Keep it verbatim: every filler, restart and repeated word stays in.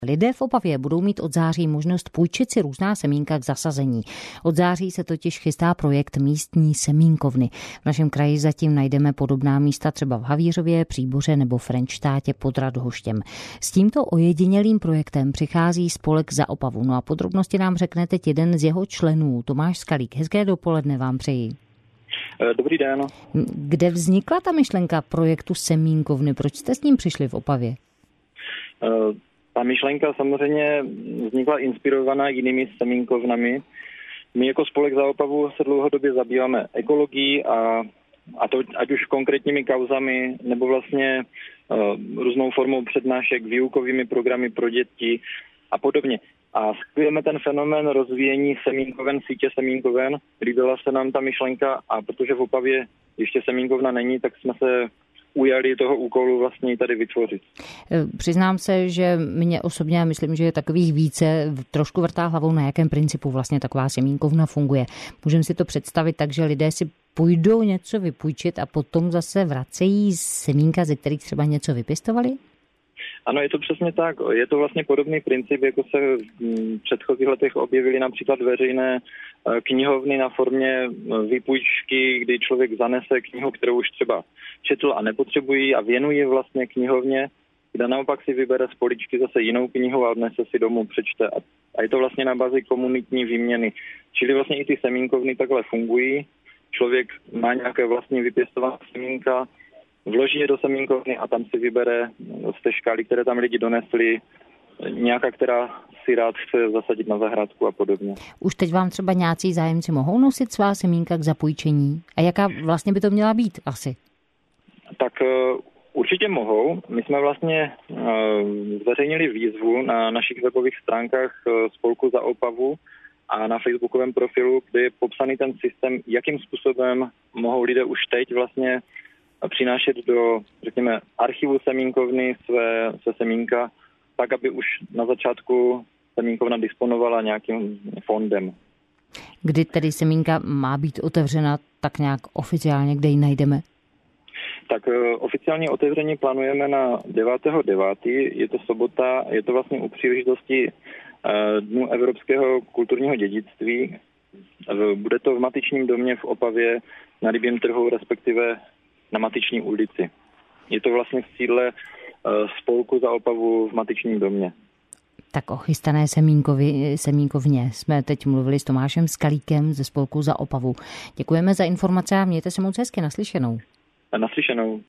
Lidé v Opavě budou mít od září možnost půjčit si různá semínka k zasazení. Od září se totiž chystá projekt místní semínkovny. V našem kraji zatím najdeme podobná místa třeba v Havířově, Příboře nebo Frenštátě pod Radhoštěm. S tímto ojedinělým projektem přichází spolek Za Opavu. No a podrobnosti nám řekne teď jeden z jeho členů, Tomáš Skalík. Hezké dopoledne vám přeji. Dobrý den. Kde vznikla ta myšlenka projektu semínkovny? Proč jste s ním přišli v Opavě? Uh... Ta myšlenka samozřejmě vznikla inspirovaná jinými semínkovnami. My jako spolek Za Opavu se dlouhodobě zabýváme ekologií a, a to ať už konkrétními kauzami nebo vlastně uh, různou formou přednášek, výukovými programy pro děti a podobně. A skvějeme ten fenomén rozvíjení semínkoven, sítě semínkoven. Líbila se nám ta myšlenka a protože v Opavě ještě semínkovna není, tak jsme se ujali toho úkolu vlastně tady vytvořit. Přiznám se, že mě osobně, myslím, že je takových více, trošku vrtá hlavou, na jakém principu vlastně taková semínkovna funguje. Můžeme si to představit tak, že lidé si půjdou něco vypůjčit a potom zase vracejí semínka, ze kterých třeba něco vypěstovali? Ano, je to přesně tak. Je to vlastně podobný princip, jako se v předchozích letech objevily například veřejné knihovny na formě výpůjčky, kdy člověk zanese knihu, kterou už třeba četl a nepotřebují a věnuje vlastně knihovně, kde naopak si vybere z poličky zase jinou knihu a odnese si domů, přečte. A je to vlastně na bázi komunitní výměny. Čili vlastně i ty semínkovny takhle fungují. Člověk má nějaké vlastní vypěstované semínka, vloží je do semínkovny a tam si vybere z té škály, které tam lidi donesli, nějaká, která si rád chce zasadit na zahrádku a podobně. Už teď vám třeba nějací zájemci mohou nosit svá semínka k zapůjčení? A jaká vlastně by to měla být asi? Tak uh, určitě mohou. My jsme vlastně uh, zveřejnili výzvu na našich webových stránkách uh, spolku Za Opavu a na facebookovém profilu, kde je popsaný ten systém, jakým způsobem mohou lidé už teď vlastně přinášet do, řekněme, archivu semínkovny své, své semínka, tak, aby už na začátku semínkovna disponovala nějakým fondem. Kdy tedy semínka má být otevřena tak nějak oficiálně, kde ji najdeme? Tak oficiálně otevření plánujeme na devátého devátého Je to sobota, je to vlastně u příležitosti Dnu evropského kulturního dědictví. Bude to v Matičním domě v Opavě na Rybím trhu, respektive na Matiční ulici. Je to vlastně v sídle spolku Za Opavu v Matičním domě. Tak o chystané semínkovi, semínkovně jsme teď mluvili s Tomášem Skalíkem ze spolku Za Opavu. Děkujeme za informace a mějte se moc hezky. Naslyšenou. Naslyšenou.